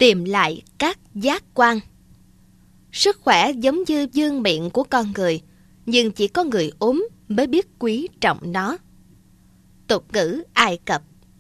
Tìm lại các giác quan. Sức khỏe giống như vương miện của con người, nhưng chỉ có người ốm mới biết quý trọng nó. Tục ngữ Ai Cập.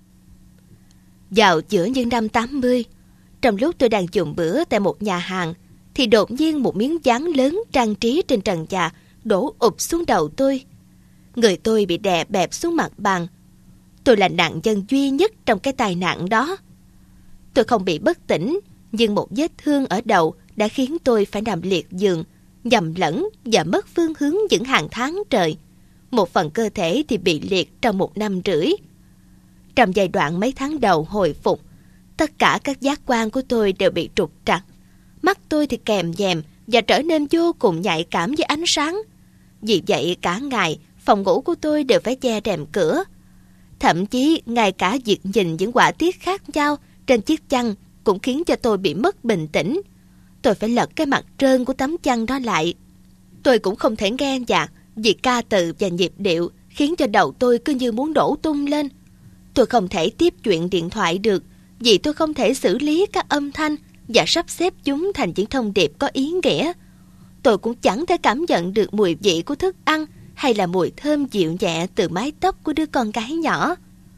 Vào giữa những năm 80, trong lúc tôi đang dùng bữa tại một nhà hàng, thì đột nhiên một miếng dán lớn trang trí trên trần nhà đổ ụp xuống đầu tôi. Người tôi bị đè bẹp xuống mặt bàn. Tôi là nạn nhân duy nhất trong cái tai nạn đó. Tôi không bị bất tỉnh, nhưng một vết thương ở đầu đã khiến tôi phải nằm liệt giường, nhầm lẫn và mất phương hướng những hàng tháng trời. Một phần cơ thể thì bị liệt trong 1 năm rưỡi. Trong giai đoạn mấy tháng đầu hồi phục, tất cả các giác quan của tôi đều bị trục trặc. Mắt tôi thì kèm nhèm và trở nên vô cùng nhạy cảm với ánh sáng. Vì vậy cả ngày, phòng ngủ của tôi đều phải che rèm cửa. Thậm chí ngay cả việc nhìn những họa tiết khác nhau trên chiếc chăn cũng khiến cho tôi bị mất bình tĩnh. Tôi phải lật cái mặt trơn của tấm chăn đó lại. Tôi cũng không thể nghe nhạc vì ca từ và nhịp điệu khiến cho đầu tôi cứ như muốn đổ tung lên. Tôi không thể tiếp chuyện điện thoại được vì tôi không thể xử lý các âm thanh và sắp xếp chúng thành những thông điệp có ý nghĩa. Tôi cũng chẳng thể cảm nhận được mùi vị của thức ăn hay là mùi thơm dịu nhẹ từ mái tóc của đứa con gái nhỏ.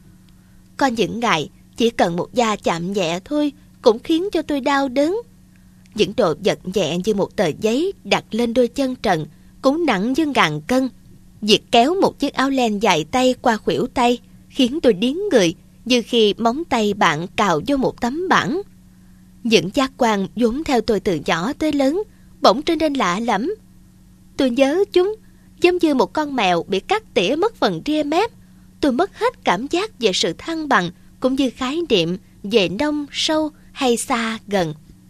Có những ngày chỉ cần một da chạm nhẹ thôi cũng khiến cho tôi đau đớn. Những đồ vật nhẹ như một tờ giấy đặt lên đôi chân trần cũng nặng như ngàn cân. Việc kéo một chiếc áo len dài tay qua khuỷu tay khiến tôi điếng người, như khi móng tay bạn cào vô một tấm bảng. Những giác quan vốn theo tôi từ nhỏ tới lớn bỗng trở nên lạ lẫm. Tôi nhớ chúng giống như một con mèo bị cắt tỉa mất phần ria mép. Tôi mất hết cảm giác về sự thăng bằng cũng như khái niệm về nông, sâu hay xa, gần.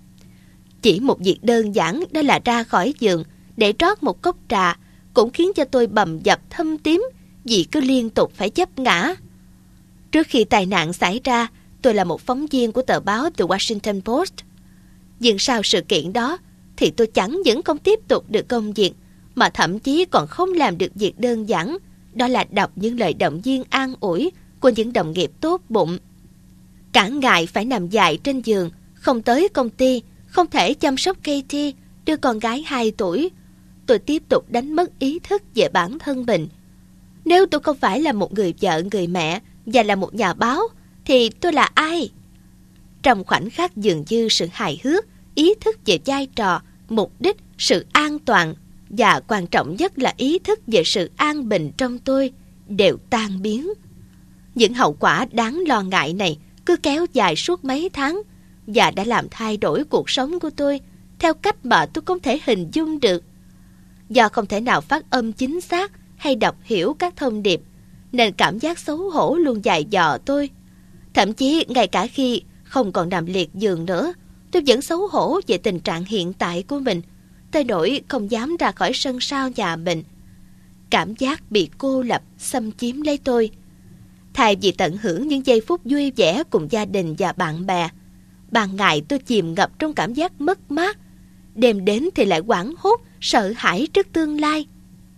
Chỉ một việc đơn giản đó là ra khỏi giường để trót một cốc trà cũng khiến cho tôi bầm dập thâm tím vì cứ liên tục phải vấp ngã. Trước khi tai nạn xảy ra, tôi là một phóng viên của tờ báo The Washington Post. Nhưng sau sự kiện đó thì tôi chẳng những không tiếp tục được công việc, mà thậm chí còn không làm được việc đơn giản, đó là đọc những lời động viên an ủi của những đồng nghiệp tốt bụng. Cả ngày phải nằm dài trên giường, không tới công ty, không thể chăm sóc Katie, đứa con gái 2 tuổi. Tôi tiếp tục đánh mất ý thức về bản thân mình. Nếu tôi không phải là một người vợ, người mẹ và là một nhà báo, thì tôi là ai? Trong khoảnh khắc dường như sự hài hước, ý thức về vai trò, mục đích, sự an toàn và quan trọng nhất là ý thức về sự an bình trong tôi đều tan biến. Những hậu quả đáng lo ngại này cứ kéo dài suốt mấy tháng và đã làm thay đổi cuộc sống của tôi theo cách mà tôi không thể hình dung được. Do không thể nào phát âm chính xác hay đọc hiểu các thông điệp, nên cảm giác xấu hổ luôn dày dò tôi. Thậm chí ngay cả khi không còn nằm liệt giường nữa, tôi vẫn xấu hổ về tình trạng hiện tại của mình, tới nỗi không dám ra khỏi sân sau nhà mình. Cảm giác bị cô lập xâm chiếm lấy tôi. Thay vì tận hưởng những giây phút vui vẻ cùng gia đình và bạn bè, ban ngày tôi chìm ngập trong cảm giác mất mát, đêm đến thì lại hoảng hốt, sợ hãi trước tương lai.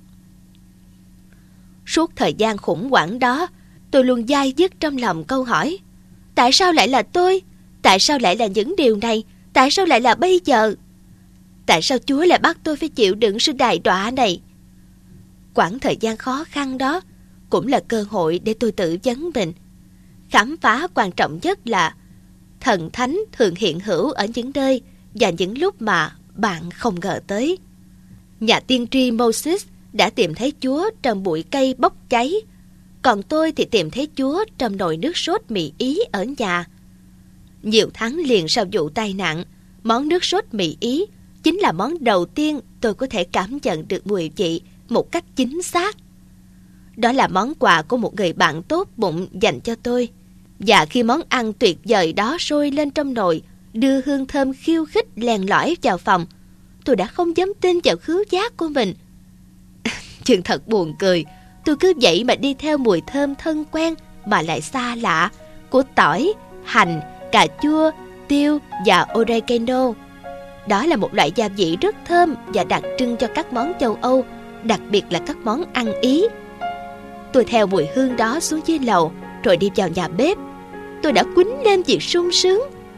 Suốt thời gian khủng hoảng đó, tôi luôn dai dứt trong lòng câu hỏi: tại sao lại là tôi? Tại sao lại là những điều này? Tại sao lại là bây giờ? Tại sao Chúa lại bắt tôi phải chịu đựng sự đày đọa này? Quãng thời gian khó khăn đó cũng là cơ hội để tôi tự vấn mình. Khám phá quan trọng nhất là thần thánh thường hiện hữu ở những nơi và những lúc mà bạn không ngờ tới. Nhà tiên tri Moses đã tìm thấy Chúa trong bụi cây bốc cháy, còn tôi thì tìm thấy Chúa trong nồi nước sốt mì Ý ở nhà. Nhiều tháng liền sau vụ tai nạn, món nước sốt mì Ý chính là món đầu tiên tôi có thể cảm nhận được mùi vị một cách chính xác. Đó là món quà của một người bạn tốt bụng dành cho tôi. Và khi món ăn tuyệt vời đó sôi lên trong nồi, đưa hương thơm khiêu khích len lỏi vào phòng, tôi đã không dám tin vào khứu giác của mình. Chuyện thật buồn cười, tôi cứ vậy mà đi theo mùi thơm thân quen mà lại xa lạ của tỏi, hành, cà chua, tiêu và oregano. Đó là một loại gia vị rất thơm và đặc trưng cho các món châu Âu, đặc biệt là các món ăn Ý. Tôi theo mùi hương đó xuống dưới lầu rồi đi vào nhà bếp. Tôi đã quýnh lên vì sung sướng.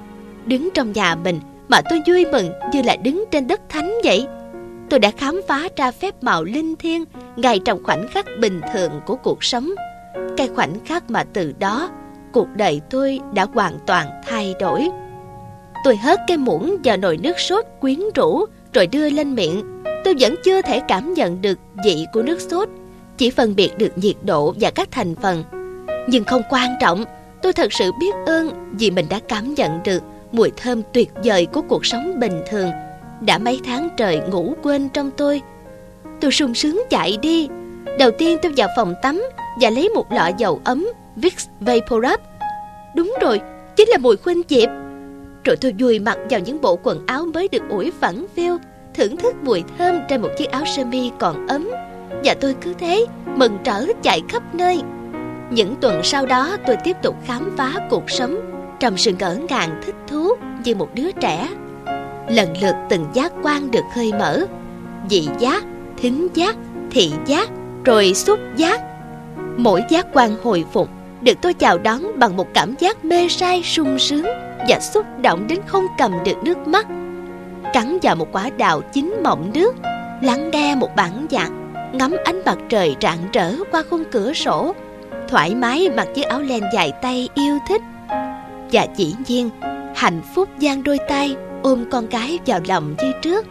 Đứng trong nhà mình mà tôi vui mừng như là đứng trên đất thánh vậy. Tôi đã khám phá ra phép màu linh thiêng ngay trong khoảnh khắc bình thường của cuộc sống. Cái khoảnh khắc mà từ đó cuộc đời tôi đã hoàn toàn thay đổi. Tôi hớt cái muỗng vào nồi nước sốt quyến rũ rồi đưa lên miệng. Tôi vẫn chưa thể cảm nhận được vị của nước sốt, chỉ phân biệt được nhiệt độ và các thành phần. Nhưng không quan trọng, tôi thật sự biết ơn vì mình đã cảm nhận được mùi thơm tuyệt vời của cuộc sống bình thường đã mấy tháng trời ngủ quên trong tôi. Tôi sung sướng chạy đi. Đầu tiên tôi vào phòng tắm và lấy một lọ dầu ấm Vicks VapoRub. Đúng rồi, chính là mùi khuynh diệp. Rồi tôi vùi mặt vào những bộ quần áo mới được ủi phẳng phiu, thưởng thức mùi thơm trên một chiếc áo sơ mi còn ấm. Và tôi cứ thế mừng rỡ chạy khắp nơi. Những tuần sau đó tôi tiếp tục khám phá cuộc sống trong sự ngỡ ngàng thích thú như một đứa trẻ. Lần lượt từng giác quan được khơi mở: vị giác, thính giác, thị giác, rồi xúc giác. Mỗi giác quan hồi phục được tôi chào đón bằng một cảm giác mê say sung sướng và xúc động đến không cầm được nước mắt. Cắn vào một quả đào chín mọng nước, lắng nghe một bản nhạc, ngắm ánh mặt trời rạng rỡ qua khung cửa sổ, thoải mái mặc chiếc áo len dài tay yêu thích. Và dĩ nhiên, hạnh phúc giang đôi tay ôm con gái vào lòng như trước.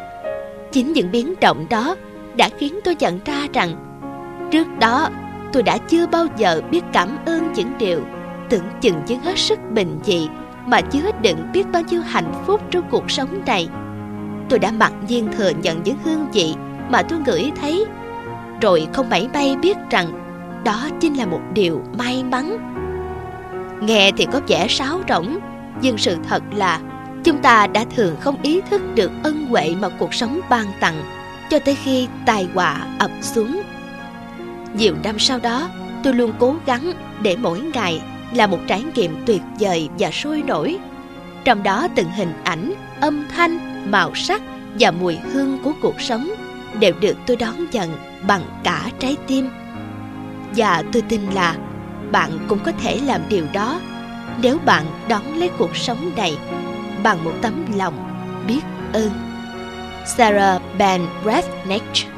Chính những biến động đó đã khiến tôi nhận ra rằng trước đó tôi đã chưa bao giờ biết cảm ơn những điều tưởng chừng như hết sức bình dị mà chứa đựng biết bao nhiêu hạnh phúc trong cuộc sống này. Tôi đã mặc nhiên thừa nhận những hương vị mà tôi ngửi thấy, rồi không mảy may biết rằng đó chính là một điều may mắn. Nghe thì có vẻ sáo rỗng, nhưng sự thật là chúng ta đã thường không ý thức được ân huệ mà cuộc sống ban tặng cho tới khi tai họa ập xuống. Nhiều năm sau đó, tôi luôn cố gắng để mỗi ngày là một trải nghiệm tuyệt vời và sôi nổi. Trong đó từng hình ảnh, âm thanh, màu sắc và mùi hương của cuộc sống đều được tôi đón nhận bằng cả trái tim. Và tôi tin là bạn cũng có thể làm điều đó nếu bạn đón lấy cuộc sống này bằng một tấm lòng biết ơn. Sarah Ben Breathnach.